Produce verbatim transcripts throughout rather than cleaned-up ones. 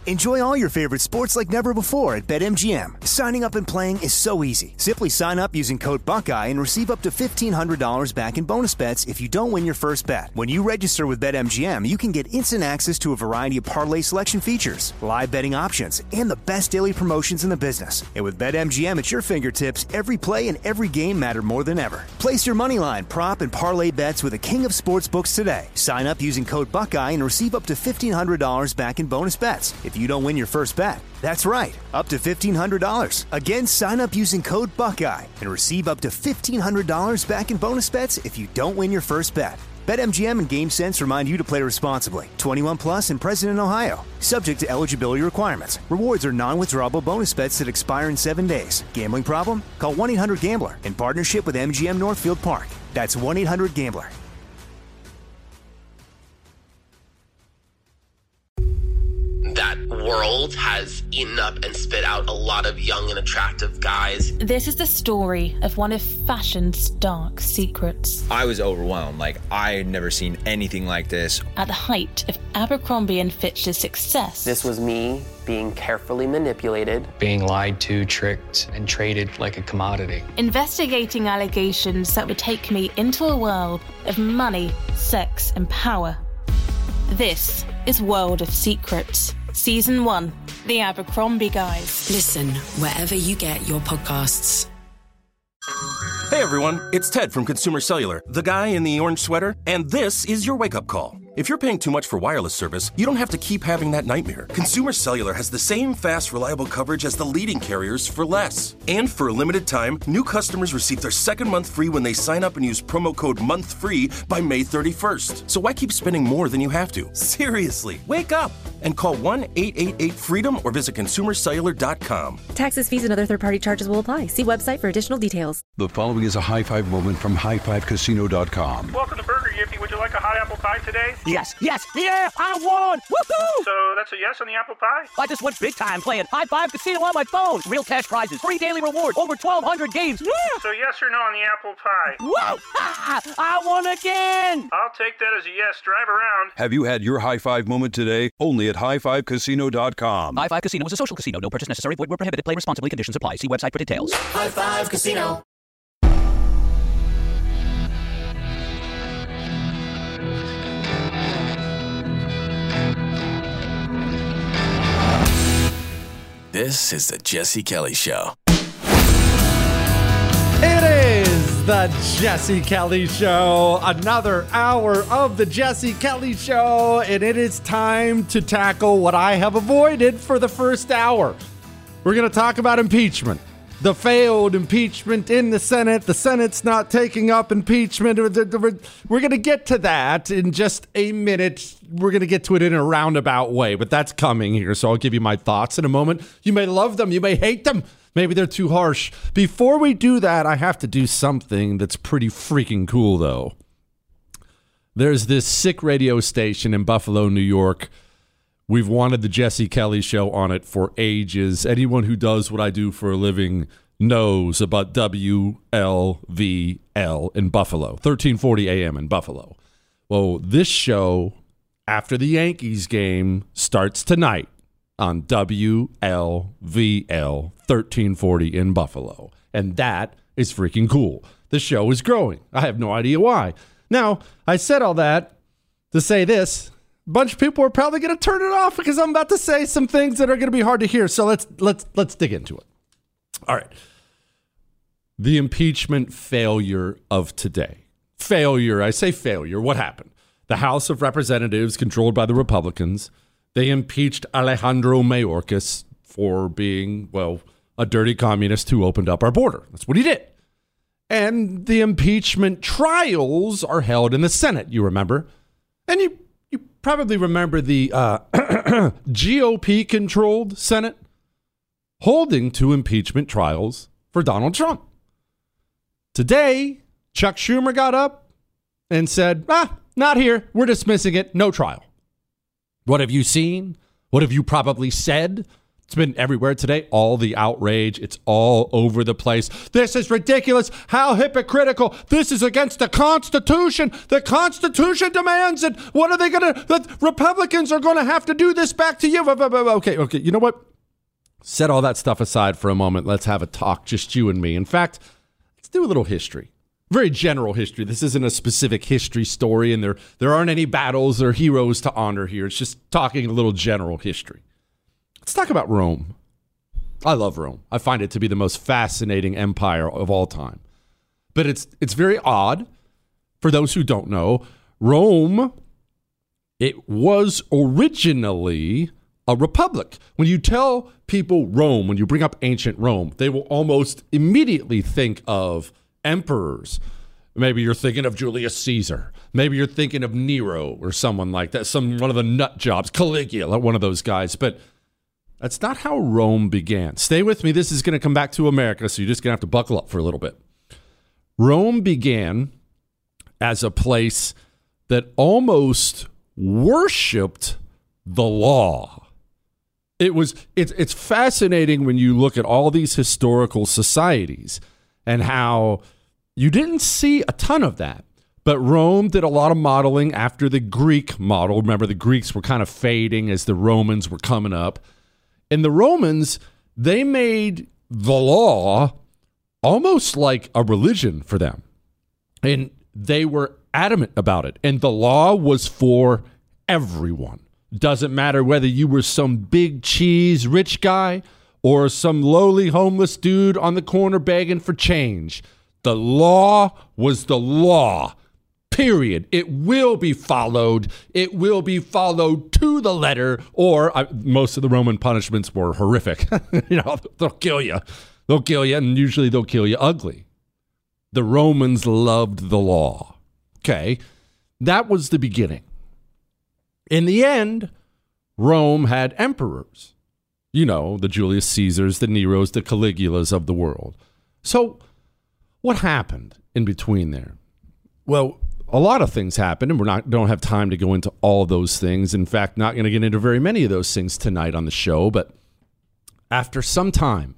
Enjoy all your favorite sports like never before at BetMGM. Signing up and playing is so easy. Simply sign up using code Buckeye and receive up to fifteen hundred dollars back in bonus bets if you don't win your first bet. When you register with BetMGM, you can get instant access to a variety of parlay selection features, live betting options, and the best daily promotions in the business. And with BetMGM at your fingertips, every play and every game matter more than ever. Place your moneyline, prop, and parlay bets with the king of sportsbooks today. Sign up using code Buckeye and receive up to fifteen hundred dollars back in bonus bets if you don't win your first bet. That's right, up to fifteen hundred dollars. Again, sign up using code Buckeye and receive up to fifteen hundred dollars back in bonus bets if you don't win your first bet. BetMGM and GameSense remind you to play responsibly. twenty-one plus and present in Ohio. Subject to eligibility requirements. Rewards are non-withdrawable bonus bets that expire in seven days. Gambling problem? Call one eight hundred gambler in partnership with M G M Northfield Park. That's one eight hundred gambler. That world has eaten up and spit out a lot of young and attractive guys. This is the story of one of fashion's dark secrets. I was overwhelmed. Like, I had never seen anything like this. At the height of Abercrombie and Fitch's success. This was me being carefully manipulated. Being lied to, tricked, and traded like a commodity. Investigating allegations that would take me into a world of money, sex, and power. This is World of Secrets. Season one, The Abercrombie Guys. Listen wherever you get your podcasts. Hey everyone, it's Ted from Consumer Cellular, the guy in the orange sweater, and this is your wake-up call. If you're paying too much for wireless service, you don't have to keep having that nightmare. Consumer Cellular has the same fast, reliable coverage as the leading carriers for less. And for a limited time, new customers receive their second month free when they sign up and use promo code MONTHFREE by May thirty-first. So why keep spending more than you have to? Seriously, wake up and call one eight eight eight freedom or visit consumer cellular dot com. Taxes, fees, and other third-party charges will apply. See website for additional details. The following is a high-five moment from high five casino dot com. Welcome to Burger Yippee. Would you like a hot apple pie today? Yes, yes, yeah, I won! Woohoo! So that's a yes on the apple pie? I just went big time playing High Five Casino on my phone. Real cash prizes, free daily rewards, over twelve hundred games. Yeah! So yes or no on the apple pie? Whoa! I won again! I'll take that as a yes. Drive around. Have you had your high-five moment today? Only at high five casino dot com. High Five Casino is a social casino. No purchase necessary. Void where prohibited. Play responsibly. Conditions apply. See website for details. High Five Casino. This is the Jesse Kelly Show. It is the Jesse Kelly Show. Another hour of the Jesse Kelly Show, and it is time to tackle what I have avoided for the first hour. We're going to talk about impeachment. The failed impeachment in the Senate. The Senate's not taking up impeachment. We're going to get to that in just a minute. We're going to get to it in a roundabout way, but that's coming here, so I'll give you my thoughts in a moment. You may love them. You may hate them. Maybe they're too harsh. Before we do that, I have to do something that's pretty freaking cool, though. There's this sick radio station in Buffalo, New York. We've wanted the Jesse Kelly Show on it for ages. Anyone who does what I do for a living knows about W L V L in Buffalo, thirteen forty A M in Buffalo. Well, this show, after the Yankees game, starts tonight on W L V L, thirteen forty in Buffalo. And that is freaking cool. The show is growing. I have no idea why. Now, I said all that to say this. A bunch of people are probably going to turn it off because I'm about to say some things that are going to be hard to hear. So let's let's let's dig into it. All right. The impeachment failure of today. Failure. I say failure. What happened? The House of Representatives, controlled by the Republicans, they impeached Alejandro Mayorkas for being, well, a dirty communist who opened up our border. That's what he did. And the impeachment trials are held in the Senate, you remember. And you You probably remember the uh, G O P-controlled Senate holding two impeachment trials for Donald Trump. Today, Chuck Schumer got up and said, ah, not here. We're dismissing it. No trial. What have you seen? What have you probably said It's been everywhere today. All the outrage. It's all over the place. This is ridiculous. How hypocritical. This is against the Constitution. The Constitution demands it. What are they going to, the Republicans are going to have to do this back to you. Okay, okay. You know what? Set all that stuff aside for a moment. Let's have a talk, just you and me. In fact, let's do a little history. Very general history. This isn't a specific history story, and there, there aren't any battles or heroes to honor here. It's just talking a little general history. Let's talk about Rome. I love Rome. I find it to be the most fascinating empire of all time. But it's it's very odd. For those who don't know, Rome, it was originally a republic. When you tell people Rome, when you bring up ancient Rome, they will almost immediately think of emperors. Maybe you're thinking of Julius Caesar. Maybe you're thinking of Nero or someone like that. Some one of the nut jobs, Caligula, one of those guys. But that's not how Rome began. Stay with me. This is going to come back to America, so you're just going to have to buckle up for a little bit. Rome began as a place that almost worshipped the law. It was it's it's fascinating when you look at all these historical societies and how you didn't see a ton of that. But Rome did a lot of modeling after the Greek model. Remember, the Greeks were kind of fading as the Romans were coming up. And the Romans, they made the law almost like a religion for them. And they were adamant about it. And the law was for everyone. Doesn't matter whether you were some big cheese rich guy or some lowly homeless dude on the corner begging for change. The law was the law. Period. It will be followed. It will be followed to the letter, or uh, most of the Roman punishments were horrific. you know, they'll kill you. They'll kill you, and usually they'll kill you ugly. The Romans loved the law. Okay, that was the beginning. In the end, Rome had emperors. You know, the Julius Caesars, the Neros, the Caligulas of the world. So what happened in between there? Well, a lot of things happened, and we're not don't have time to go into all those things. In fact, not going to get into very many of those things tonight on the show. But after some time,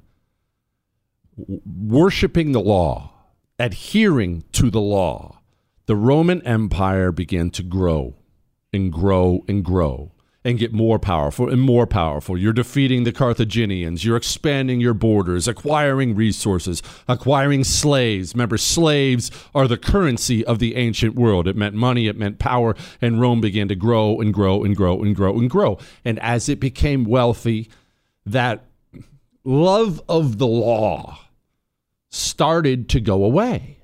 w- worshiping the law, adhering to the law, the Roman Empire began to grow and grow and grow and get more powerful and more powerful. You're defeating the Carthaginians. You're expanding your borders, acquiring resources, acquiring slaves. Remember, slaves are the currency of the ancient world. It meant money, it meant power, and Rome began to grow and grow and grow and grow and grow. And as it became wealthy, that love of the law started to go away.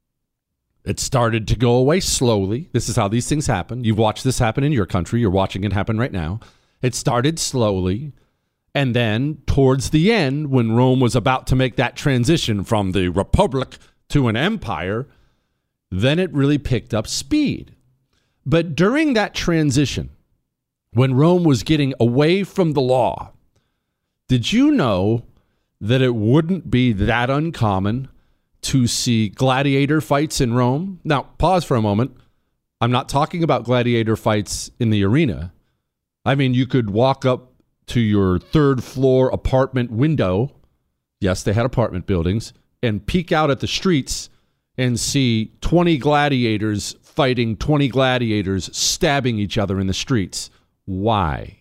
It started to go away slowly. This is how these things happen. You've watched this happen in your country. You're watching it happen right now. It started slowly. And then towards the end, when Rome was about to make that transition from the republic to an empire, then it really picked up speed. But during that transition, when Rome was getting away from the law, did you know that it wouldn't be that uncommon to see gladiator fights in Rome? Now, pause for a moment. I'm not talking about gladiator fights in the arena. I mean, you could walk up to your third floor apartment window. Yes, they had apartment buildings, and peek out at the streets and see twenty gladiators fighting twenty gladiators, stabbing each other in the streets. Why?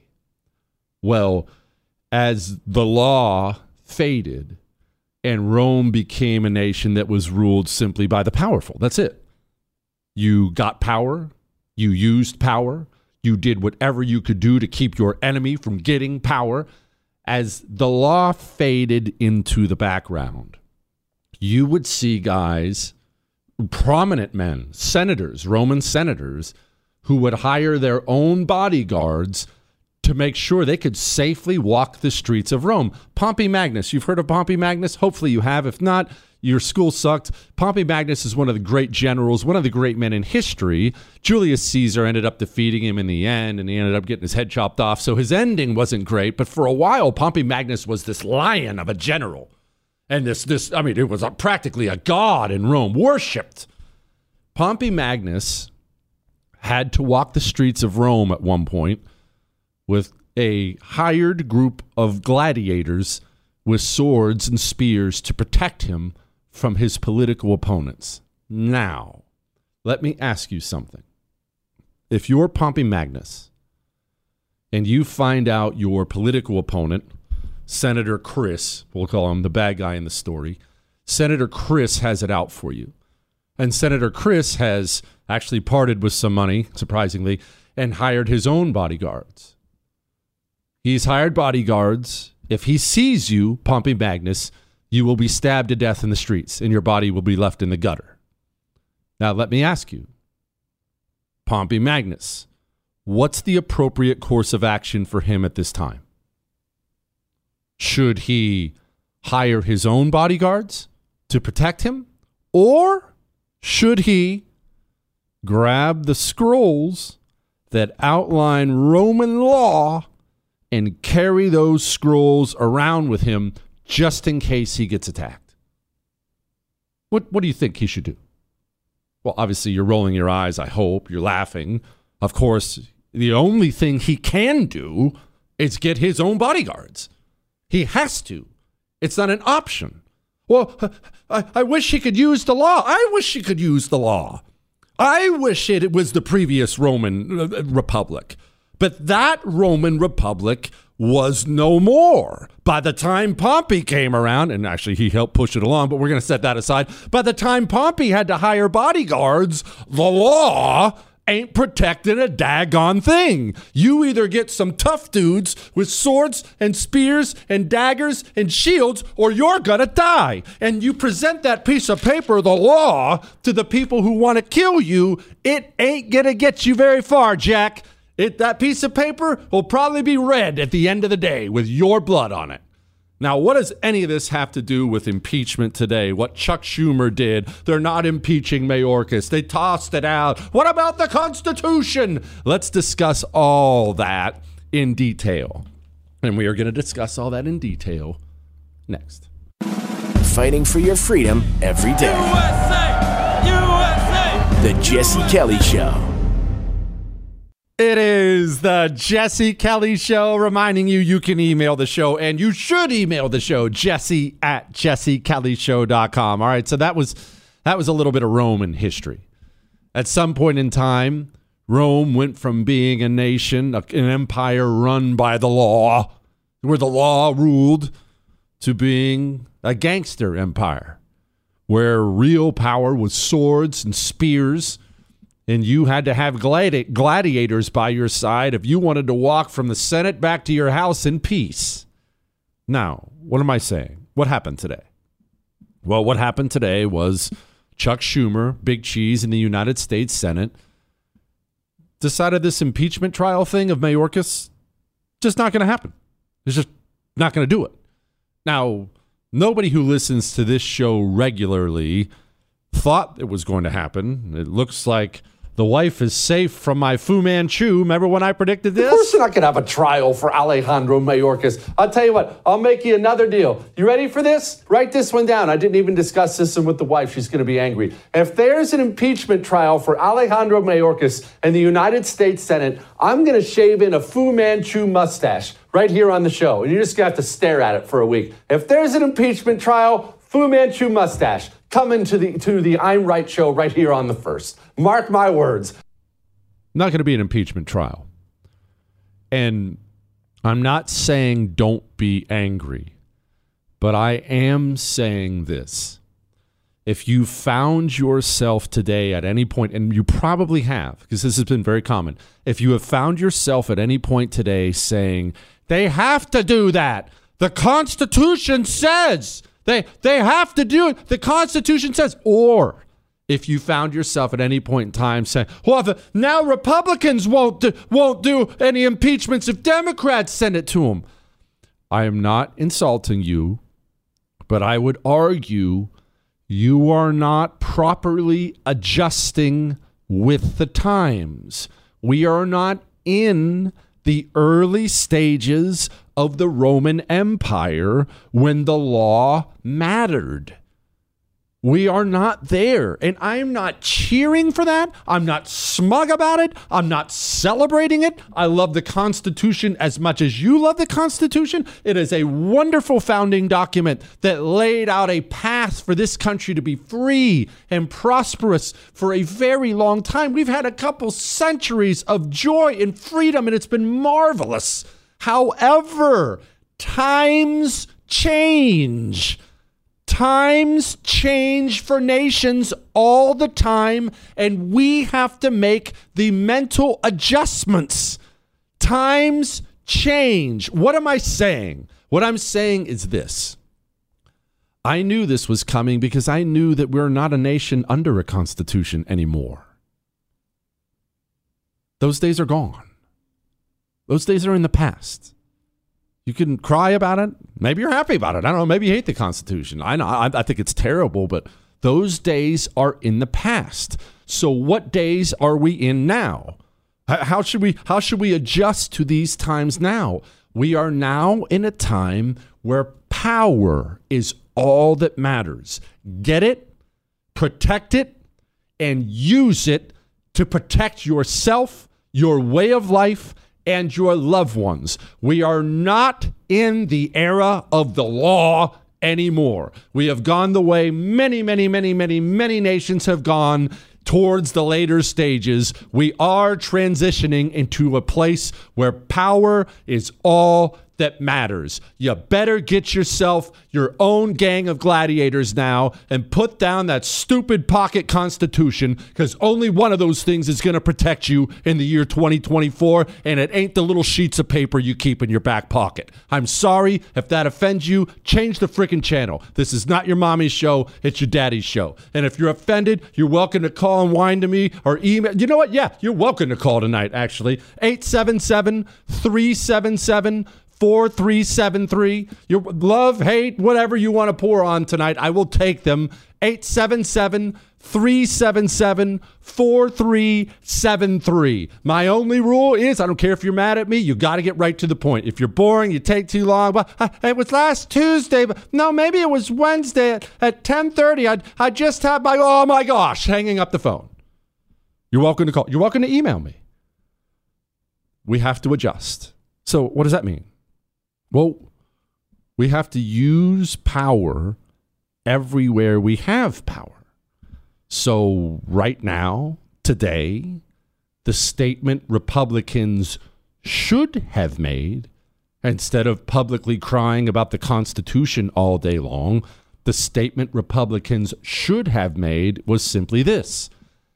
Well, as the law faded, and Rome became a nation that was ruled simply by the powerful. That's it. You got power. You used power. You did whatever you could do to keep your enemy from getting power. As the law faded into the background, you would see guys, prominent men, senators, Roman senators, who would hire their own bodyguards to make sure they could safely walk the streets of Rome. Pompey Magnus, you've heard of Pompey Magnus? Hopefully you have. If not, your school sucked. Pompey Magnus is one of the great generals, one of the great men in history. Julius Caesar ended up defeating him in the end, and he ended up getting his head chopped off. So his ending wasn't great, but for a while, Pompey Magnus was this lion of a general. And this, this I mean, it was a, practically a god in Rome, worshipped. Pompey Magnus had to walk the streets of Rome at one point with a hired group of gladiators with swords and spears to protect him from his political opponents. Now, let me ask you something. If you're Pompey Magnus and you find out your political opponent, Senator Chris, we'll call him the bad guy in the story, Senator Chris has it out for you. And Senator Chris has actually parted with some money, surprisingly, and hired his own bodyguards. He's hired bodyguards. If he sees you, Pompey Magnus, you will be stabbed to death in the streets and your body will be left in the gutter. Now, let me ask you, Pompey Magnus, what's the appropriate course of action for him at this time? Should he hire his own bodyguards to protect him? Or should he grab the scrolls that outline Roman law and carry those scrolls around with him just in case he gets attacked? What, what do you think he should do? Well, obviously, you're rolling your eyes, I hope. You're laughing. Of course, the only thing he can do is get his own bodyguards. He has to. It's not an option. Well, I, I wish he could use the law. I wish he could use the law. I wish it was the previous Roman Republic. But that Roman Republic was no more. By the time Pompey came around, and actually he helped push it along, but we're going to set that aside. By the time Pompey had to hire bodyguards, the law ain't protecting a daggone thing. You either get some tough dudes with swords and spears and daggers and shields, or you're gonna die. And you present that piece of paper, the law, to the people who want to kill you, it ain't gonna get you very far, Jack. It, that piece of paper will probably be red at the end of the day with your blood on it. Now, what does any of this have to do with impeachment today? What Chuck Schumer did? They're not impeaching Mayorkas. They tossed it out. What about the Constitution? Let's discuss all that in detail. And we are going to discuss all that in detail next. Fighting for your freedom every day. U S A! U S A! The Jesse Kelly Show. It is the Jesse Kelly Show, reminding you you can email the show, and you should email the show, jesse at jesse kelly show dot com. All right, so that was that was a little bit of Roman history. At some point in time, Rome went from being a nation, an empire run by the law, where the law ruled, to being a gangster empire, where real power was swords and spears. And you had to have gladi- gladiators by your side if you wanted to walk from the Senate back to your house in peace. Now, what am I saying? What happened today? Well, what happened today was Chuck Schumer, Big Cheese in the United States Senate, decided this impeachment trial thing of Mayorkas just not going to happen. It's just not going to do it. Now, nobody who listens to this show regularly thought it was going to happen. It looks like the wife is safe from my Fu Manchu. Remember when I predicted this? Of course you're not going to have a trial for Alejandro Mayorkas. I'll tell you what, I'll make you another deal. You ready for this? Write this one down. I didn't even discuss this one with the wife. She's going to be angry. If there's an impeachment trial for Alejandro Mayorkas in the United States Senate, I'm going to shave in a Fu Manchu mustache right here on the show. And you're just going to have to stare at it for a week. If there's an impeachment trial, Fu Manchu mustache. Coming to the to the I'm Right show right here on the first. Mark my words. Not going to be an impeachment trial. And I'm not saying don't be angry, but I am saying this. If you found yourself today at any point, and you probably have, because this has been very common, if you have found yourself at any point today saying, they have to do that. The Constitution says... They they have to do it. The Constitution says. Or if you found yourself at any point in time saying, well, the, now Republicans won't do, won't do any impeachments if Democrats send it to them. I am not insulting you, but I would argue you are not properly adjusting with the times. We are not in the early stages of the Roman Empire when the law mattered. We are not there. And I'm not cheering for that. I'm not smug about it. I'm not celebrating it. I love the Constitution as much as you love the Constitution. It is a wonderful founding document that laid out a path for this country to be free and prosperous for a very long time. We've had a couple centuries of joy and freedom, and it's been marvelous. However, times change. Times change for nations all the time, and we have to make the mental adjustments. Times change. What am I saying? What I'm saying is this. I knew this was coming because I knew that we're not a nation under a constitution anymore. Those days are gone. Those days are in the past. You can cry about it. Maybe you're happy about it. I don't know. Maybe you hate the Constitution. I know. I, I think it's terrible, but those days are in the past. So what days are we in now? How should we, how should we adjust to these times now? We are now in a time where power is all that matters. Get it, protect it, and use it to protect yourself, your way of life, and your loved ones. We are not in the era of the law anymore. We have gone the way many, many, many, many, many nations have gone towards the later stages. We are transitioning into a place where power is all that matters. You better get yourself your own gang of gladiators now and put down that stupid pocket constitution, because only one of those things is going to protect you in the year twenty twenty-four, and it ain't the little sheets of paper you keep in your back pocket. I'm sorry if that offends you. Change the freaking channel. This is not your mommy's show. It's your daddy's show. And if you're offended, you're welcome to call and whine to me or email. You know what? Yeah, you're welcome to call tonight, actually. eight seven seven, three seven seven, four three seven three. Your love, hate, whatever you want to pour on tonight, I will take them. eight seven seven, three seven seven, four three seven three. My only rule is, I don't care if you're mad at me, you got to get right to the point. If you're boring, you take too long. Well, it was last Tuesday, but no, maybe it was Wednesday at, at ten thirty. I I just had my, oh my gosh, hanging up the phone. You're welcome to call. You're welcome to email me. We have to adjust. So what does that mean? Well, we have to use power everywhere we have power. So right now, today, the statement Republicans should have made, instead of publicly crying about the Constitution all day long, the statement Republicans should have made was simply this.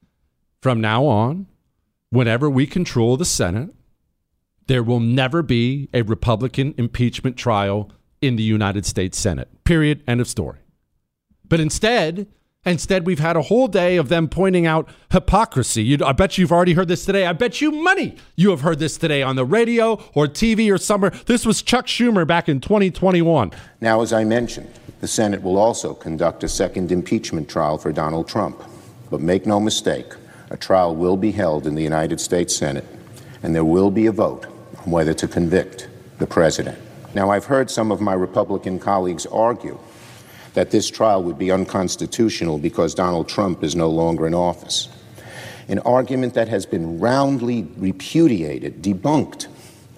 From now on, whenever we control the Senate, there will never be a Republican impeachment trial in the United States Senate. Period. End of story. But instead, instead, we've had a whole day of them pointing out hypocrisy. You, I bet you've already heard this today. I bet you money you have heard this today on the radio or T V or somewhere. This was Chuck Schumer back in twenty twenty-one. Now, as I mentioned, the Senate will also conduct a second impeachment trial for Donald Trump. But make no mistake, a trial will be held in the United States Senate, and there will be a vote on whether to convict the president. Now, I've heard some of my Republican colleagues argue that this trial would be unconstitutional because Donald Trump is no longer in office, an argument that has been roundly repudiated, debunked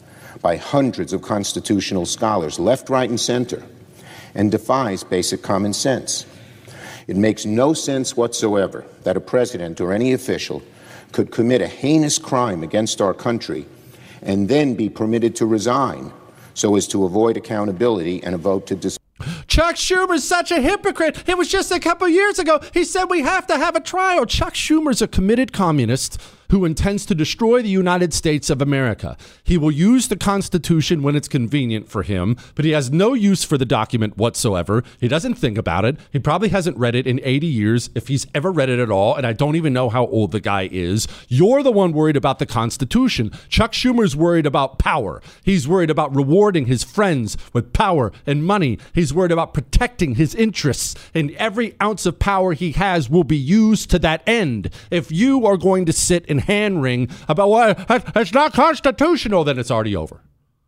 by hundreds of constitutional scholars, left, right, and center, and defies basic common sense. It makes no sense whatsoever that a president or any official could commit a heinous crime against our country and then be permitted to resign so as to avoid accountability and a vote to dis- Chuck Schumer's such a hypocrite. It was just a couple years ago. He said we have to have a trial. Chuck Schumer's a committed communist who intends to destroy the United States of America. He will use the Constitution when it's convenient for him, but he has no use for the document whatsoever. He doesn't think about it. He probably hasn't read it in eighty years, if he's ever read it at all, and I don't even know how old the guy is. You're the one worried about the Constitution. Chuck Schumer's worried about power. He's worried about rewarding his friends with power and money. He's worried about protecting his interests, and every ounce of power he has will be used to that end. If you are going to sit and hand wring about what well, it's not constitutional, then it's already over.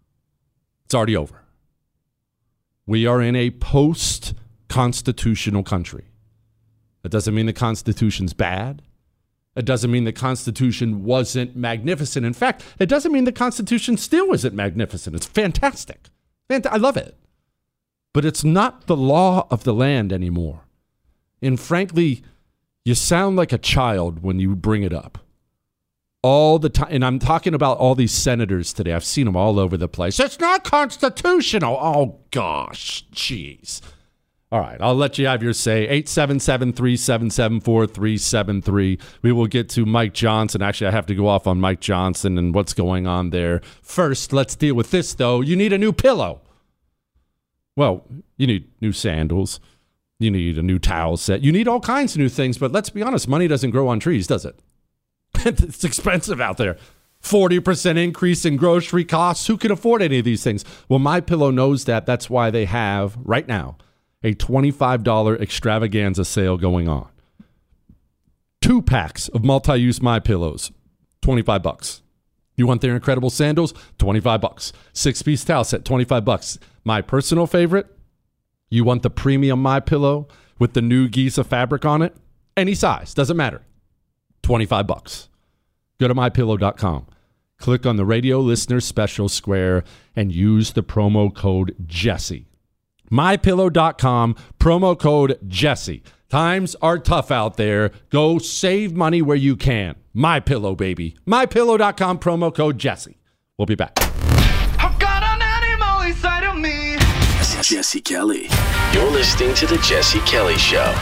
It's already over. We are in a post-constitutional country. That doesn't mean the Constitution's bad. It doesn't mean the Constitution wasn't magnificent. In fact, it doesn't mean the Constitution still isn't magnificent. It's fantastic. Fant- I love it. But it's not the law of the land anymore. And frankly, you sound like a child when you bring it up. All the time. And I'm talking about all these senators today. I've seen them all over the place. It's not constitutional. Oh, gosh. Jeez. All right. I'll let you have your say. eight seven seven, three seven seven, four three seven three. We will get to Mike Johnson. Actually, I have to go off on Mike Johnson and what's going on there. First, let's deal with this, though. You need a new pillow. Well, you need new sandals. You need a new towel set. You need all kinds of new things. But let's be honest, money doesn't grow on trees, does it? It's expensive out there. forty percent increase in grocery costs. Who can afford any of these things? Well, MyPillow knows that. That's why they have, right now, a twenty-five dollars extravaganza sale going on. Two packs of multi-use MyPillows, twenty-five bucks. You want their incredible sandals? twenty-five bucks. Six-piece towel set, twenty-five bucks. My personal favorite, you want the premium MyPillow with the new Giza fabric on it? Any size, doesn't matter. twenty-five bucks. Go to my pillow dot com. Click on the radio listener special square and use the promo code Jesse. my pillow dot com, promo code Jesse. Times are tough out there. Go save money where you can. MyPillow, baby. my pillow dot com, promo code Jesse. We'll be back. I've got an animal inside of me. Jesse Kelly. You're listening to The Jesse Kelly Show.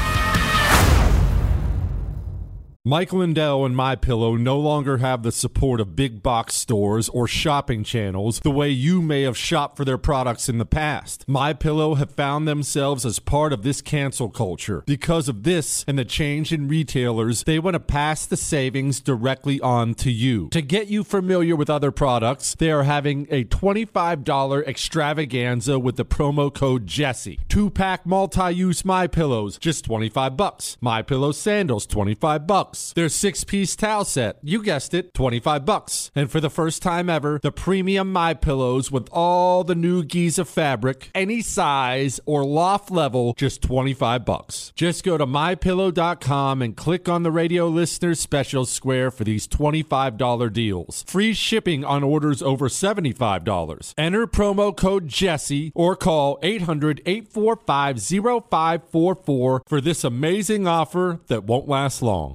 Mike Lindell and MyPillow no longer have the support of big box stores or shopping channels the way you may have shopped for their products in the past. MyPillow have found themselves as part of this cancel culture. Because of this and the change in retailers, they want to pass the savings directly on to you. To get you familiar with other products, they are having a twenty-five dollars extravaganza with the promo code Jesse. Two-pack multi-use MyPillows, just twenty-five bucks. MyPillow sandals, twenty-five bucks. Their six-piece towel set, you guessed it, twenty-five bucks. And for the first time ever, the premium MyPillows with all the new Giza fabric, any size or loft level, just twenty-five bucks. Just go to my pillow dot com and click on the radio listener special square for these twenty-five dollars deals. Free shipping on orders over seventy-five dollars. Enter promo code Jesse or call eight hundred, eight four five, zero five four four for this amazing offer that won't last long.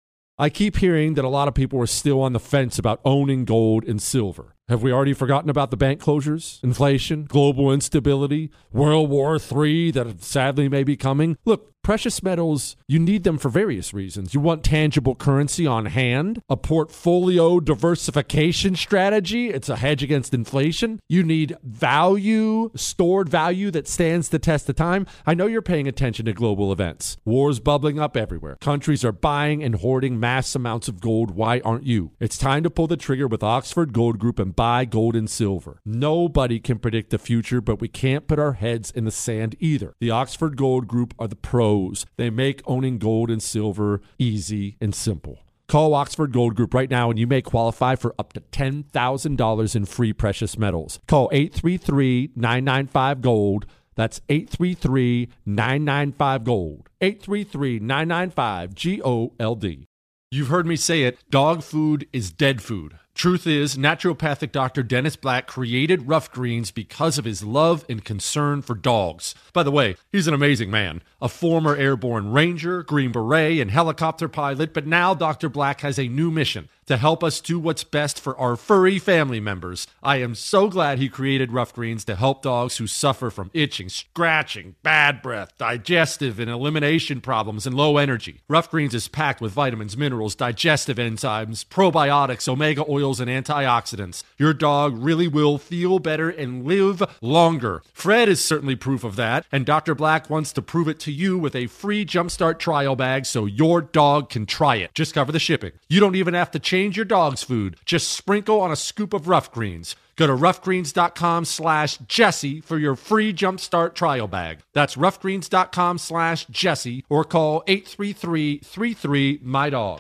I keep hearing that a lot of people are still on the fence about owning gold and silver. Have we already forgotten about the bank closures, inflation, global instability, World War Three that sadly may be coming? Look, precious metals, you need them for various reasons. You want tangible currency on hand, a portfolio diversification strategy. It's a hedge against inflation. You need value, stored value that stands the test of time. I know you're paying attention to global events. Wars bubbling up everywhere. Countries are buying and hoarding mass amounts of gold. Why aren't you? It's time to pull the trigger with Oxford Gold Group and buy gold and silver. Nobody can predict the future, but we can't put our heads in the sand either. The Oxford Gold Group are the pros. They make owning gold and silver easy and simple. Call Oxford Gold Group right now and you may qualify for up to ten thousand dollars in free precious metals. Call eight three three, nine nine five, gold. That's eight three three, nine nine five, gold. eight three three, nine nine five, G O L D. You've heard me say it, dog food is dead food. Truth is, naturopathic Doctor Dennis Black created Rough Greens because of his love and concern for dogs. By the way, he's an amazing man. A former airborne ranger, Green Beret, and helicopter pilot, but now Doctor Black has a new mission to help us do what's best for our furry family members. I am so glad he created Rough Greens to help dogs who suffer from itching, scratching, bad breath, digestive and elimination problems, and low energy. Rough Greens is packed with vitamins, minerals, digestive enzymes, probiotics, omega oils, and antioxidants. Your dog really will feel better and live longer. Fred is certainly proof of that, and Doctor Black wants to prove it to you with a free Jumpstart trial bag so your dog can try it. Just cover the shipping. You don't even have to change your dog's food. Just sprinkle on a scoop of Rough Greens. Go to roughgreens.com slash Jesse for your free Jumpstart trial bag. That's roughgreens.com slash Jesse or call eight three three, three three, my dog.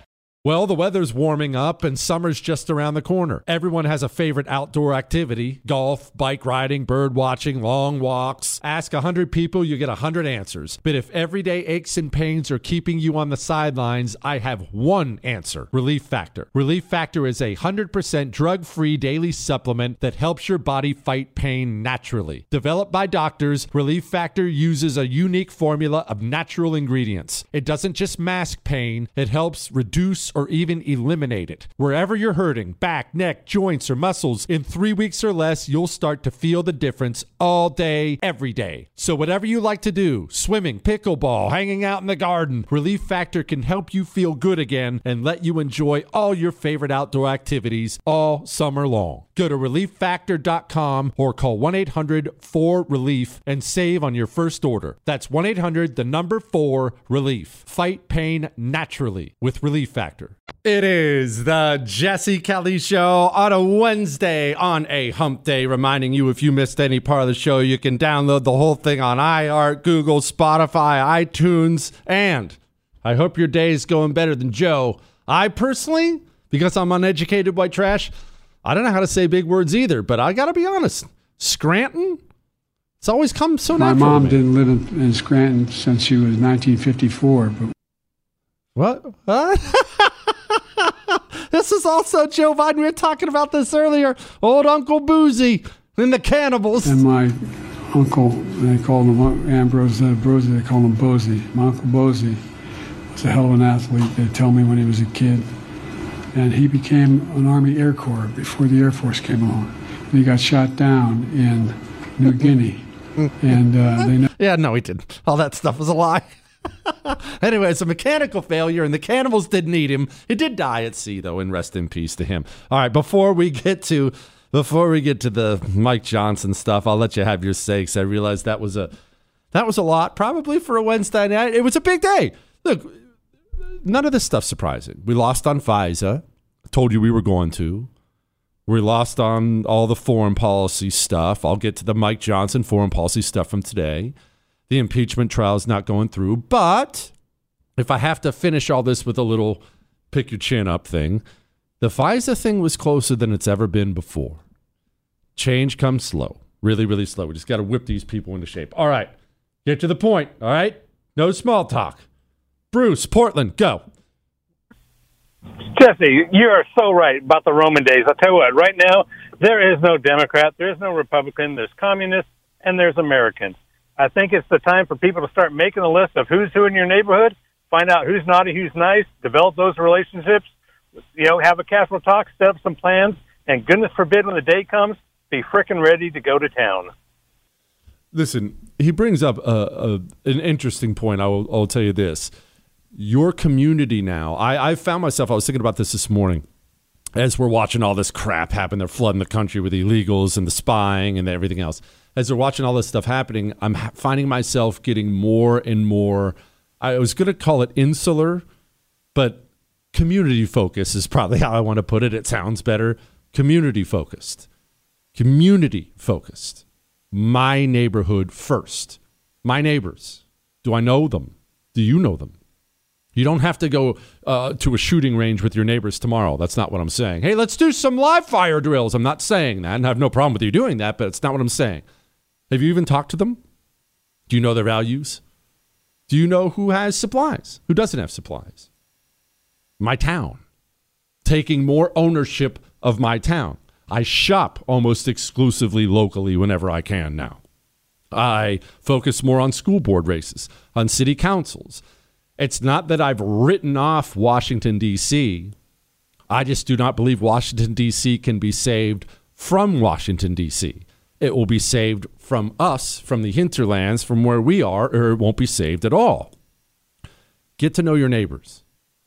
Well, the weather's warming up and summer's just around the corner. Everyone has a favorite outdoor activity: golf, bike riding, bird watching, long walks. Ask one hundred people, you get one hundred answers. But if everyday aches and pains are keeping you on the sidelines, I have one answer: Relief Factor. Relief Factor is a one hundred percent drug-free daily supplement that helps your body fight pain naturally. Developed by doctors, Relief Factor uses a unique formula of natural ingredients. It doesn't just mask pain, it helps reduce or even eliminate it. Wherever you're hurting, back, neck, joints, or muscles, in three weeks or less, you'll start to feel the difference all day, every day. So whatever you like to do, swimming, pickleball, hanging out in the garden, Relief Factor can help you feel good again and let you enjoy all your favorite outdoor activities all summer long. Go to relief factor dot com or call one eight hundred four relief and save on your first order. That's one eight hundred, the number four, relief. Fight pain naturally with Relief Factor. It is the Jesse Kelly Show on a Wednesday on a hump day, reminding you if you missed any part of the show, you can download the whole thing on iHeart, Google, Spotify, iTunes, and I hope your day is going better than Joe. I personally, because I'm uneducated white trash, I don't know how to say big words either, but I got to be honest. Scranton, it's always come so My natural. mom to me. didn't live in, in Scranton since she was nineteen fifty-four. But What? What? This is also Joe Biden. We were talking about this earlier. Old Uncle Boozy and the cannibals. And my uncle, they called him Ambrose uh, Brosey, they called him Bosey. My uncle Bosey was a hell of an athlete, they tell me, when he was a kid. And he became an Army Air Corps before the Air Force came along. And he got shot down in New Guinea. And uh, they know. Yeah, no, he didn't. All that stuff was a lie. Anyway, it's a mechanical failure, and the cannibals didn't eat him. He did die at sea, though, and rest in peace to him. All right, before we get to before we get to the Mike Johnson stuff, I'll let you have your sakes. I realize that was a that was a lot, probably for a Wednesday night. It was a big day. Look, none of this stuff's surprising. We lost on FISA. I told you we were going to. We lost on all the foreign policy stuff. I'll get to the Mike Johnson foreign policy stuff from today. The impeachment trial is not going through. But if I have to finish all this with a little pick your chin up thing, the FISA thing was closer than it's ever been before. Change comes slow. Really, really slow. We just got to whip these people into shape. All right. Get to the point. All right. No small talk. Bruce, Portland, go. Jesse, you are so right about the Roman days. I'll tell you what, right now, there is no Democrat, there is no Republican, there's communists, and there's Americans. I think it's the time for people to start making a list of who's who in your neighborhood, find out who's naughty, who's nice, develop those relationships, you know, have a casual talk, set up some plans, and goodness forbid when the day comes, be frickin' ready to go to town. Listen, he brings up a, a, an interesting point. I will, I'll tell you this. Your community now, I, I found myself, I was thinking about this this morning, as we're watching all this crap happen. They're flooding the country with illegals and the spying and everything else. As they're watching all this stuff happening, I'm ha- finding myself getting more and more, I was going to call it insular, but community focus is probably how I want to put it. It sounds better. Community focused. Community focused. My neighborhood first. My neighbors. Do I know them? Do you know them? You don't have to go uh, to a shooting range with your neighbors tomorrow. That's not what I'm saying. Hey, let's do some live fire drills. I'm not saying that, and I have no problem with you doing that, but it's not what I'm saying. Have you even talked to them? Do you know their values? Do you know who has supplies? Who doesn't have supplies? My town. Taking more ownership of my town. I shop almost exclusively locally whenever I can now. I focus more on school board races, on city councils. It's not that I've written off Washington, D C. I just do not believe Washington, D C can be saved from Washington, D C. It will be saved from us, from the hinterlands, from where we are, or it won't be saved at all. Get to know your neighbors.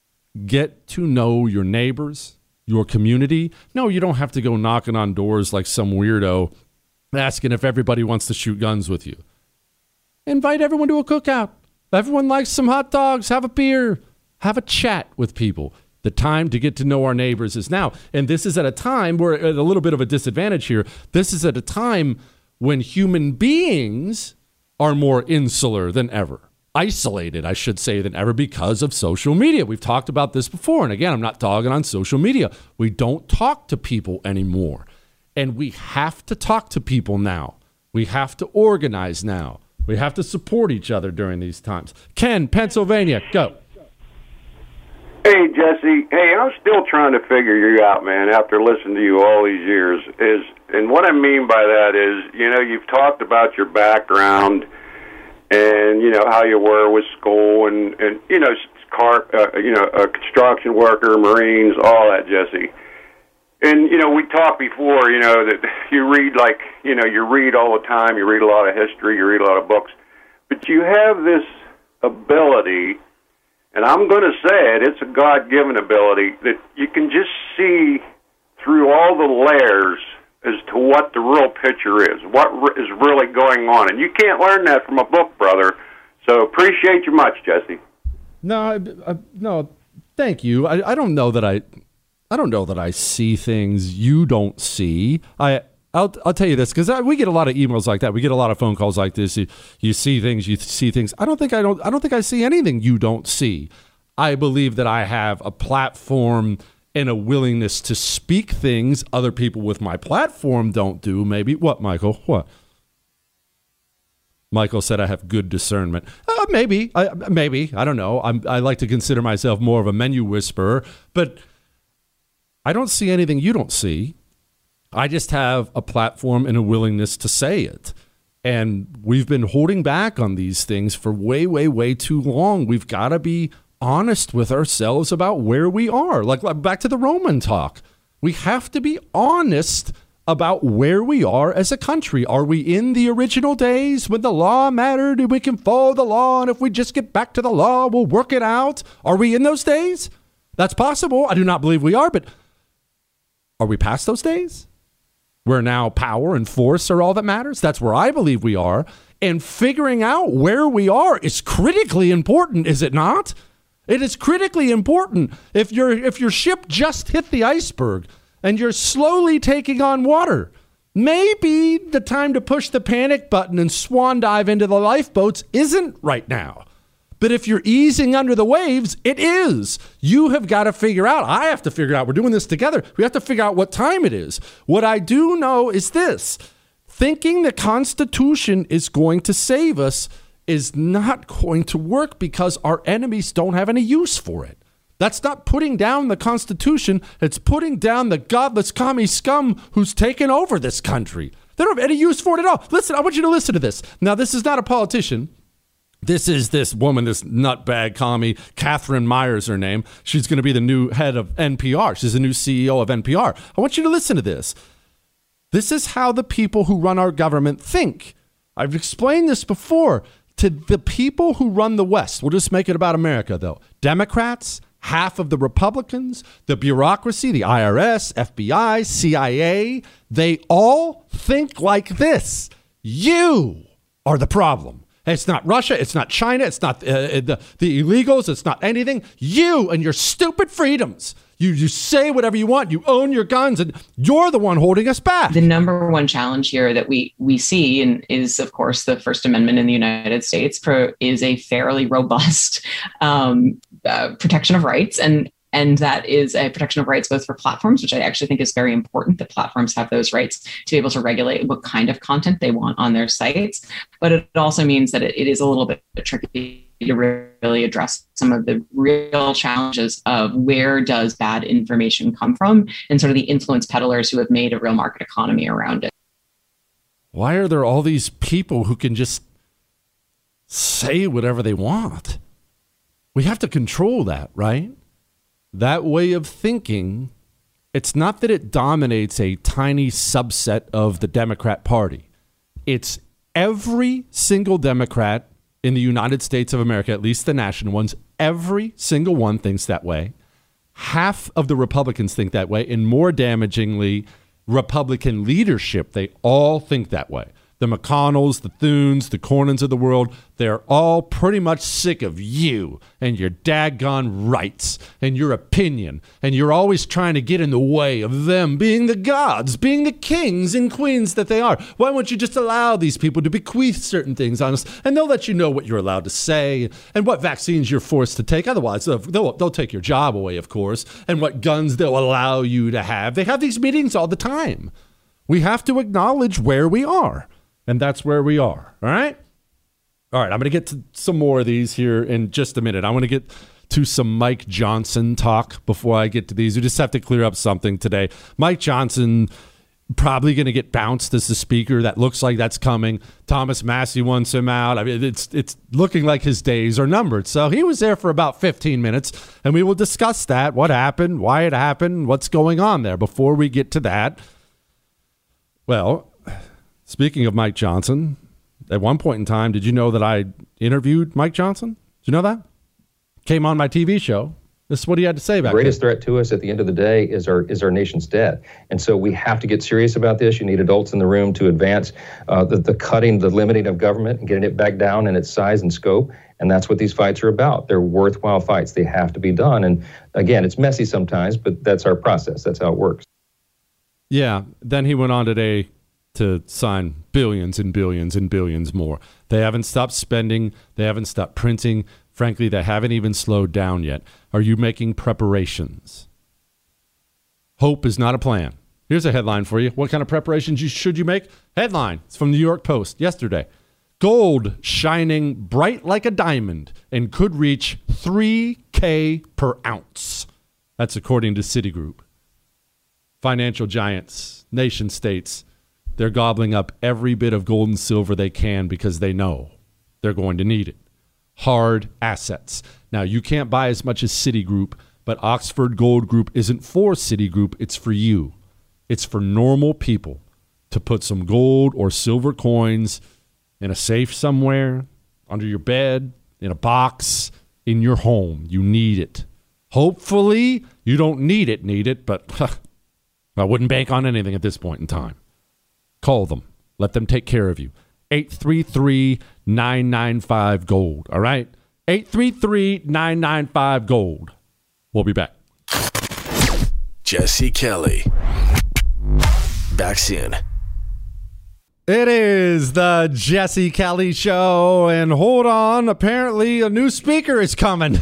Get to know your neighbors, your community. No, you don't have to go knocking on doors like some weirdo asking if everybody wants to shoot guns with you. Invite everyone to a cookout. Everyone likes some hot dogs. Have a beer. Have a chat with people. The time to get to know our neighbors is now. And this is at a time, we're at a little bit of a disadvantage here. This is at a time when human beings are more insular than ever. isolated, I should say, than ever because of social media. We've talked about this before. And again, I'm not dogging on social media. We don't talk to people anymore. And we have to talk to people now. We have to organize now. We have to support each other during these times. Ken, Pennsylvania, go. Hey, Jesse. Hey, I'm still trying to figure you out, man, after listening to you all these years. Is and what I mean by that is, you know, you've talked about your background and, you know, how you were with school and, and you know, car, uh, you know, a construction worker, Marines, all that, Jesse. And, you know, we talked before, you know, that you read like, you know, you read all the time, you read a lot of history, you read a lot of books, but you have this ability, and I'm going to say it, it's a God-given ability, that you can just see through all the layers as to what the real picture is, what is really going on. And you can't learn that from a book, brother. So appreciate you much, Jesse. No, I, I, no, thank you. I, I don't know that I, I don't know that I see things you don't see. I, I'll, I'll tell you this because we get a lot of emails like that. We get a lot of phone calls like this. You, you see things, you see things. I don't think I don't. I don't think I see anything you don't see. I believe that I have a platform and a willingness to speak things other people with my platform don't do. Maybe what, Michael? What? Michael said I have good discernment. Uh, maybe, I, maybe I don't know. I'm, I like to consider myself more of a menu whisperer, but I don't see anything you don't see. I just have a platform and a willingness to say it. And we've been holding back on these things for way, way, way too long. We've got to be honest with ourselves about where we are. Like, like back to the Roman talk. We have to be honest about where we are as a country. Are we in the original days when the law mattered and we can follow the law, and if we just get back to the law, we'll work it out? Are we in those days? That's possible. I do not believe we are, but are we past those days? Where now power and force are all that matters? That's where I believe we are. And figuring out where we are is critically important, is it not? It is critically important. If your if your ship just hit the iceberg and you're slowly taking on water, maybe the time to push the panic button and swan dive into the lifeboats isn't right now. But if you're easing under the waves, it is. You have got to figure out. I have to figure out. We're doing this together. We have to figure out what time it is. What I do know is this. Thinking the Constitution is going to save us is not going to work because our enemies don't have any use for it. That's not putting down the Constitution. It's putting down the godless commie scum who's taken over this country. They don't have any use for it at all. Listen, I want you to listen to this. Now, this is not a politician. This is this woman, this nutbag commie, Catherine Myers, her name. She's going to be the new head of N P R. She's the new C E O of N P R. I want you to listen to this. This is how the people who run our government think. I've explained this before. To the people who run the West, we'll just make it about America, though. Democrats, half of the Republicans, the bureaucracy, the I R S, F B I, C I A, they all think like this. You are the problem. It's not Russia. It's not China. It's not uh, the, the illegals. It's not anything. You and your stupid freedoms. You you say whatever you want. You own your guns, and you're the one holding us back. The number one challenge here that we we see and is, of course, the First Amendment in the United States pro, is a fairly robust um, uh, protection of rights. And And that is a protection of rights both for platforms, which I actually think is very important, that platforms have those rights to be able to regulate what kind of content they want on their sites. But it also means that it, it is a little bit tricky to really address some of the real challenges of where does bad information come from and sort of the influence peddlers who have made a real market economy around it. Why are there all these people who can just say whatever they want? We have to control that, right? That way of thinking, it's not that it dominates a tiny subset of the Democrat Party. It's every single Democrat in the United States of America, at least the national ones, every single one thinks that way. Half of the Republicans think that way, and more damagingly, Republican leadership, they all think that way. the McConnells, the Thunes, the Cornyn's of the world, they're all pretty much sick of you and your daggone rights and your opinion. And you're always trying to get in the way of them being the gods, being the kings and queens that they are. Why won't you just allow these people to bequeath certain things on us? And they'll let you know what you're allowed to say and what vaccines you're forced to take. Otherwise, they'll, they'll take your job away, of course, and what guns they'll allow you to have. They have these meetings all the time. We have to acknowledge where we are. And that's where we are. All right? All right, I'm going to get to some more of these here in just a minute. I want to get to some Mike Johnson talk before I get to these. We just have to clear up something today. Mike Johnson probably going to get bounced as the speaker. That looks like that's coming. Thomas Massey wants him out. I mean, it's it's looking like his days are numbered. So he was there for about fifteen minutes, and we will discuss that, what happened, why it happened, what's going on there. Before we get to that, well, speaking of Mike Johnson, at one point in time, did you know that I interviewed Mike Johnson? Did you know that? Came on my T V show. This is what he had to say about it. The greatest threat to us at the end of the day is our is our nation's debt. And so we have to get serious about this. You need adults in the room to advance uh, the, the cutting, the limiting of government and getting it back down in its size and scope. And that's what these fights are about. They're worthwhile fights. They have to be done. And again, it's messy sometimes, but that's our process. That's how it works. Yeah. Then he went on today to sign billions and billions and billions more. They haven't stopped spending. They haven't stopped printing. Frankly, they haven't even slowed down yet. Are you making preparations? Hope is not a plan. Here's a headline for you. What kind of preparations you, should you make? Headline. It's from the New York Post yesterday. Gold shining bright like a diamond and could reach three K per ounce. That's according to Citigroup. Financial giants, nation states, they're gobbling up every bit of gold and silver they can because they know they're going to need it. Hard assets. Now, you can't buy as much as Citigroup, but Oxford Gold Group isn't for Citigroup. It's for you. It's for normal people to put some gold or silver coins in a safe somewhere, under your bed, in a box, in your home. You need it. Hopefully, you don't need it, need it, but huh, I wouldn't bank on anything at this point in time. Call them. Let them take care of you. eight three three, nine nine five, GOLD. All right? eight three three, nine nine five, GOLD. We'll be back. Jesse Kelly. Back soon. It is the Jesse Kelly Show. And hold on. Apparently, a new speaker is coming.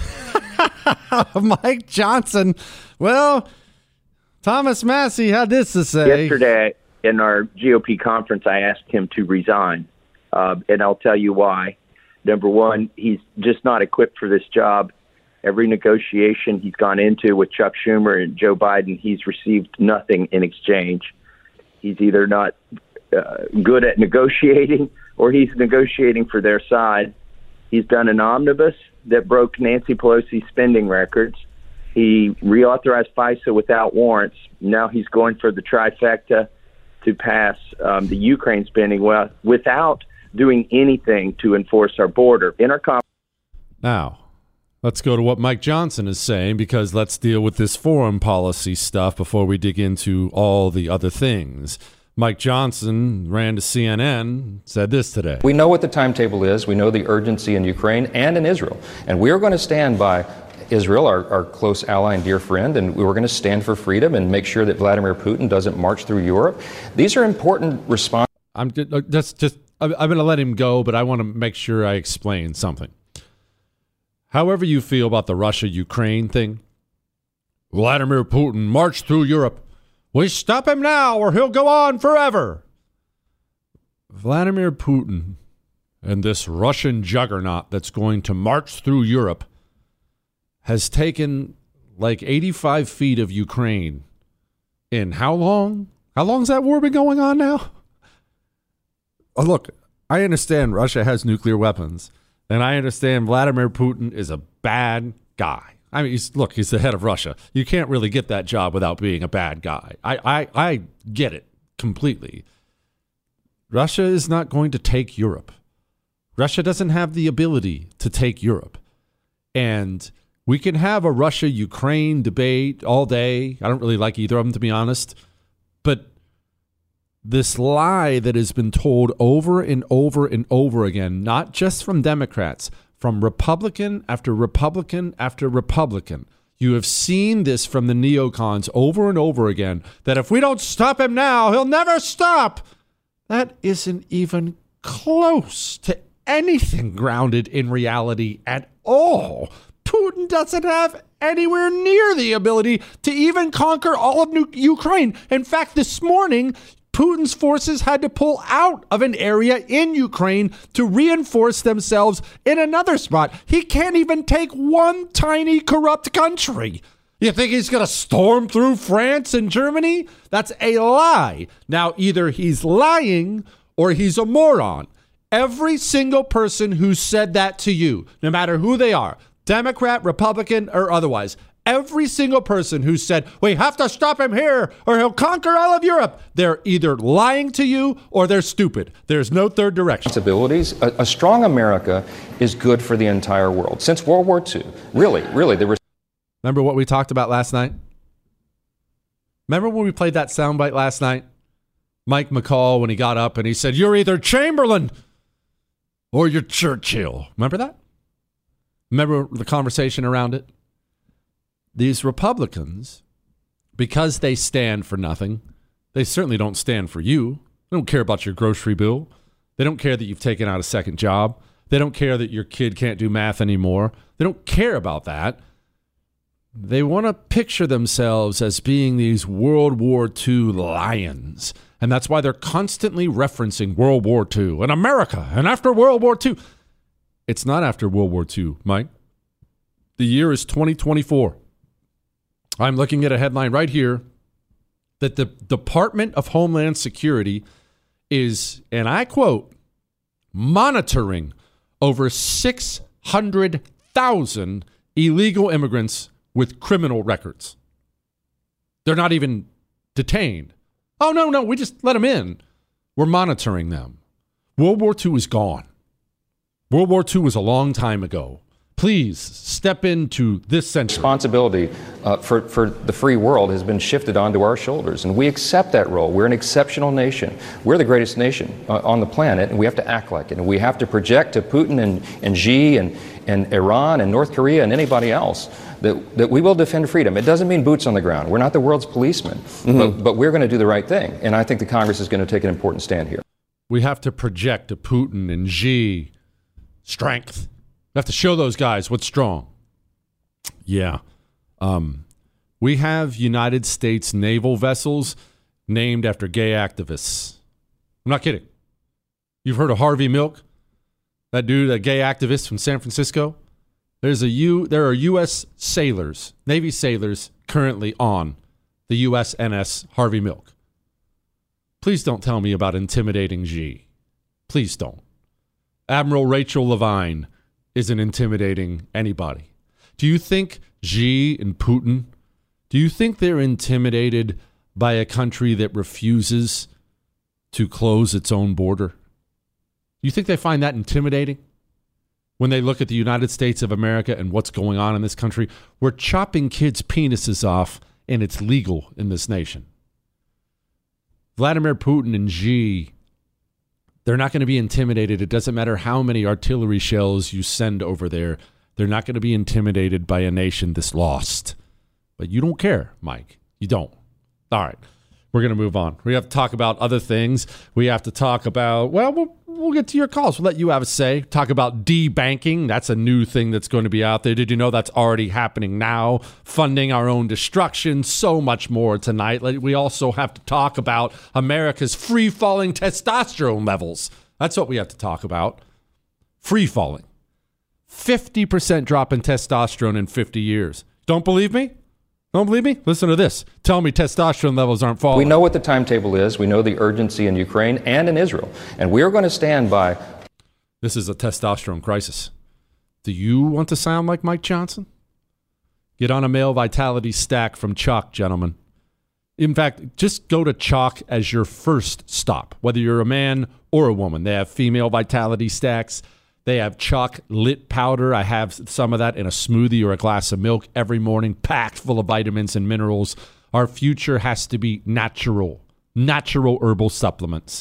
Mike Johnson. Well, Thomas Massey had this to say. Yesterday, in our G O P conference, I asked him to resign, uh, and I'll tell you why. Number one, he's just not equipped for this job. Every negotiation he's gone into with Chuck Schumer and Joe Biden, he's received nothing in exchange. He's either not uh, good at negotiating or he's negotiating for their side. He's done an omnibus that broke Nancy Pelosi's spending records. He reauthorized FISA without warrants. Now he's going for the trifecta to pass um, the Ukraine spending well, without doing anything to enforce our border. In our conference. Now, let's go to what Mike Johnson is saying, because let's deal with this foreign policy stuff before we dig into all the other things. Mike Johnson ran to C N N, said this today. We know what the timetable is. We know the urgency in Ukraine and in Israel. And we are going to stand by Israel, our, our close ally and dear friend, and we were going to stand for freedom and make sure that Vladimir Putin doesn't march through Europe. These are important responses. I'm just, just, I'm going to let him go, but I want to make sure I explain something. However you feel about the Russia-Ukraine thing, Vladimir Putin marched through Europe. We stop him now or he'll go on forever. Vladimir Putin and this Russian juggernaut that's going to march through Europe has taken like eighty-five feet of Ukraine in how long? How long's that war been going on now? Oh, look, I understand Russia has nuclear weapons, and I understand Vladimir Putin is a bad guy. I mean, he's, look, he's the head of Russia. You can't really get that job without being a bad guy. I, I, I get it completely. Russia is not going to take Europe. Russia doesn't have the ability to take Europe. And we can have a Russia-Ukraine debate all day. I don't really like either of them, to be honest. But this lie that has been told over and over and over again, not just from Democrats, from Republican after Republican after Republican. You have seen this from the neocons over and over again, that if we don't stop him now, he'll never stop. That isn't even close to anything grounded in reality at all. Putin doesn't have anywhere near the ability to even conquer all of New- Ukraine. In fact, this morning, Putin's forces had to pull out of an area in Ukraine to reinforce themselves in another spot. He can't even take one tiny corrupt country. You think he's going to storm through France and Germany? That's a lie. Now, either he's lying or he's a moron. Every single person who said that to you, no matter who they are, Democrat, Republican, or otherwise, every single person who said, we have to stop him here or he'll conquer all of Europe, they're either lying to you or they're stupid. There's no third direction. Responsibilities. A, a strong America is good for the entire world. Since World War Two, really, really, there was. Remember what we talked about last night? Remember when we played that soundbite last night? Mike McCall, when he got up and he said, you're either Chamberlain or you're Churchill. Remember that? Remember the conversation around it? These Republicans, because they stand for nothing, they certainly don't stand for you. They don't care about your grocery bill. They don't care that you've taken out a second job. They don't care that your kid can't do math anymore. They don't care about that. They want to picture themselves as being these World War Two lions. And that's why they're constantly referencing World War Two and America and after World War Two. It's not after World War Two, Mike. The year is twenty twenty-four. I'm looking at a headline right here that the Department of Homeland Security is, and I quote, monitoring over six hundred thousand illegal immigrants with criminal records. They're not even detained. Oh, no, no, we just let them in. We're monitoring them. World War Two is gone. World War Two was a long time ago. Please step into this century. Responsibility uh, for, for the free world has been shifted onto our shoulders, and we accept that role. We're an exceptional nation. We're the greatest nation uh, on the planet, and we have to act like it. And we have to project to Putin and, and Xi and, and Iran and North Korea and anybody else that, that we will defend freedom. It doesn't mean boots on the ground. We're not the world's policemen, mm-hmm. but, but we're going to do the right thing. And I think the Congress is going to take an important stand here. We have to project to Putin and Xi strength. We have to show those guys what's strong. Yeah. Um, we have United States naval vessels named after gay activists. I'm not kidding. You've heard of Harvey Milk? That dude, that gay activist from San Francisco? There's a U, there are U S sailors, Navy sailors, currently on the U S N S Harvey Milk. Please don't tell me about intimidating Xi. Please don't. Admiral Rachel Levine isn't intimidating anybody. Do you think Xi and Putin, do you think they're intimidated by a country that refuses to close its own border? Do you think they find that intimidating? When they look at the United States of America and what's going on in this country, we're chopping kids' penises off, and it's legal in this nation. Vladimir Putin and Xi, they're not going to be intimidated. It doesn't matter how many artillery shells you send over there. They're not going to be intimidated by a nation that's lost. But you don't care, Mike. You don't. All right. We're going to move on. We have to talk about other things. We have to talk about, well, we'll, we'll get to your calls. We'll let you have a say. Talk about debanking. That's a new thing that's going to be out there. Did you know that's already happening now? Funding our own destruction. So much more tonight. We also have to talk about America's free-falling testosterone levels. That's what we have to talk about. Free-falling. fifty percent drop in testosterone in fifty years. Don't believe me? Don't believe me? Listen to this. Tell me testosterone levels aren't falling. We know what the timetable is. We know the urgency in Ukraine and in Israel. And we're going to stand by. This is a testosterone crisis. Do you want to sound like Mike Johnson? Get on a male vitality stack from Chalk, gentlemen. In fact, just go to Chalk as your first stop, whether you're a man or a woman. They have female vitality stacks. They have Chalk Lit powder. I have some of that in a smoothie or a glass of milk every morning, packed full of vitamins and minerals. Our future has to be natural, natural herbal supplements.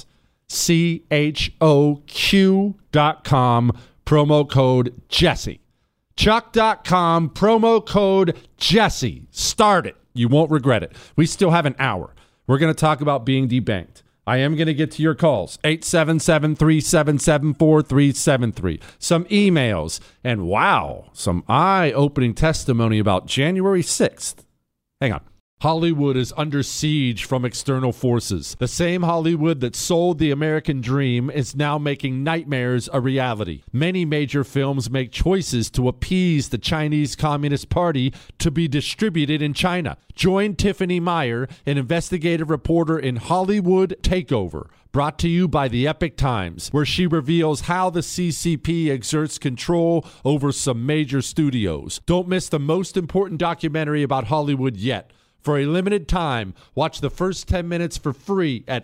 C H O Q dot com, promo code Jesse. Chuck dot com, promo code Jesse. Start it. You won't regret it. We still have an hour. We're going to talk about being debanked. I am going to get to your calls. eight seven seven, three seven seven, four three seven three. Some emails. And wow, some eye-opening testimony about January sixth. Hang on. Hollywood is under siege from external forces. The same Hollywood that sold the American dream is now making nightmares a reality. Many major films make choices to appease the Chinese Communist Party to be distributed in China. Join Tiffany Meyer, an investigative reporter in Hollywood Takeover, brought to you by the Epic Times, where she reveals how the C C P exerts control over some major studios. Don't miss the most important documentary about Hollywood yet. For a limited time, watch the first ten minutes for free at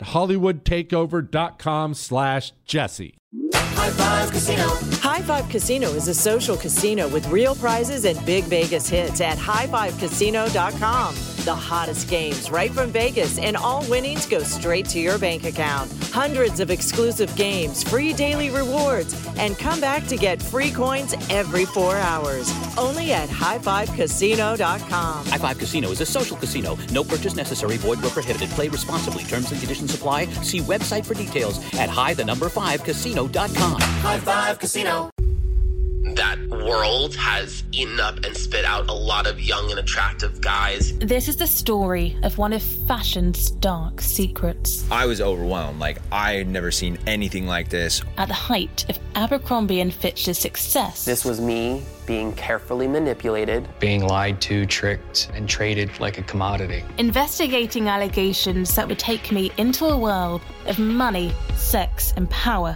hollywoodtakeover.com slash Jesse. High Five Casino. High Five Casino is a social casino with real prizes and big Vegas hits at high five casino dot com. The hottest games right from Vegas, and all winnings go straight to your bank account. Hundreds of exclusive games, free daily rewards, and come back to get free coins every four hours. Only at high five casino dot com. High Five Casino is a social casino. No purchase necessary. Void where prohibited. Play responsibly. Terms and conditions apply. See website for details at high the number five casino dot com. High Five Casino. That world has eaten up and spit out a lot of young and attractive guys. This is the story of one of fashion's dark secrets. I was overwhelmed. Like, I had never seen anything like this. At the height of Abercrombie and Fitch's success. This was me being carefully manipulated. Being lied to, tricked, and traded like a commodity. Investigating allegations that would take me into a world of money, sex, and power.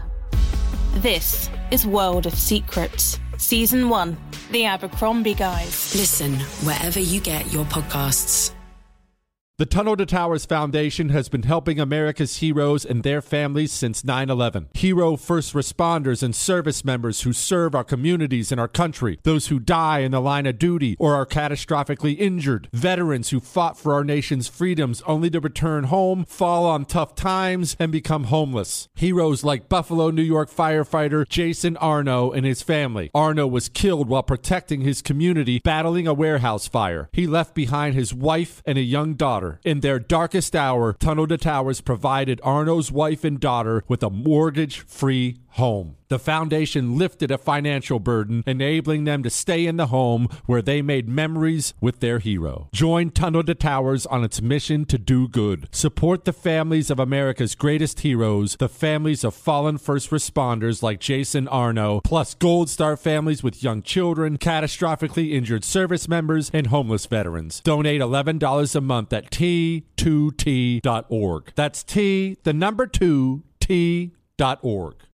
This is World of Secrets, Season one, The Abercrombie Guys. Listen wherever you get your podcasts. The Tunnel to Towers Foundation has been helping America's heroes and their families since nine eleven. Hero first responders and service members who serve our communities and our country. Those who die in the line of duty or are catastrophically injured. Veterans who fought for our nation's freedoms only to return home, fall on tough times, and become homeless. Heroes like Buffalo, New York firefighter Jason Arno and his family. Arno was killed while protecting his community, battling a warehouse fire. He left behind his wife and a young daughter. In their darkest hour, Tunnel to Towers provided Arno's wife and daughter with a mortgage-free home. The foundation lifted a financial burden, enabling them to stay in the home where they made memories with their hero. Join Tunnel to Towers on its mission to do good. Support the families of America's greatest heroes, the families of fallen first responders like Jason Arno, plus Gold Star families with young children, catastrophically injured service members, and homeless veterans. Donate eleven dollars a month at T two T dot org. That's T, the number two, T dot org.